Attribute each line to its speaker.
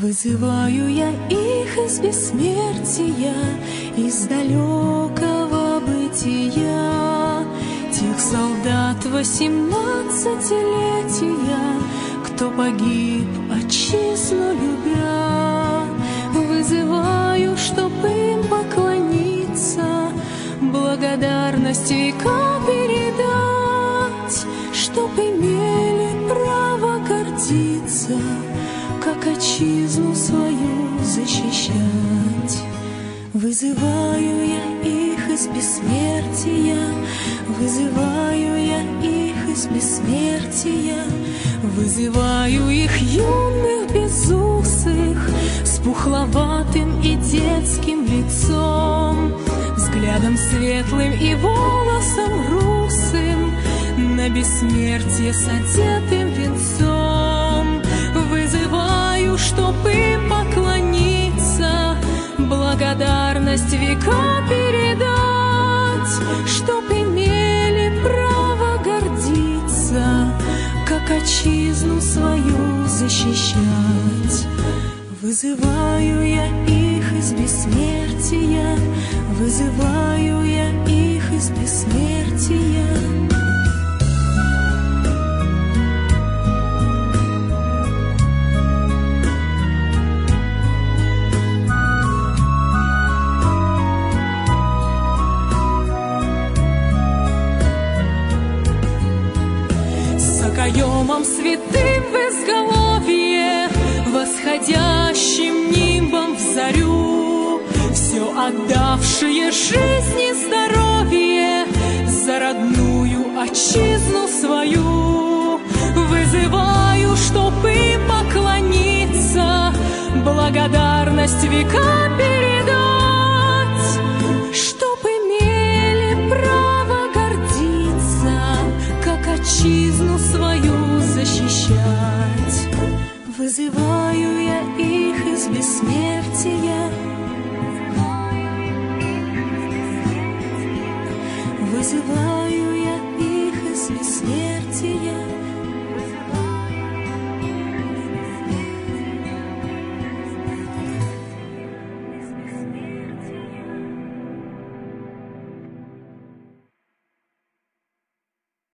Speaker 1: Вызываю я их из бессмертия, из далекого бытия, тех солдат 18-летия, кто погиб, отчизну любя. Вызываю, чтоб им поклониться, благодарность века передать, чтоб имели право гордиться, как отчизну свою защищать. Вызываю я их из бессмертия, вызываю я их из бессмертия, вызываю их юных безусых, с пухловатым и детским лицом, взглядом светлым и волосом русым, на бессмертие с одетым венцом. Вызываю, чтоб им поклониться, благодарность века передать, чтоб имели право гордиться, как отчизну свою защищать. Вызываю я их из бессмертия, вызываю я их из бессмертия. Окоемом святым в изголовье, восходящим нимбом в зарю, все отдавшие жизнь и здоровье за родную отчизну свою. Вызываю, чтоб им поклониться, благодарность века передать, чтоб имели право гордиться, как отчизну свою защищать. Вызываю я их из бессмертия, вызываю я их из бессмертия.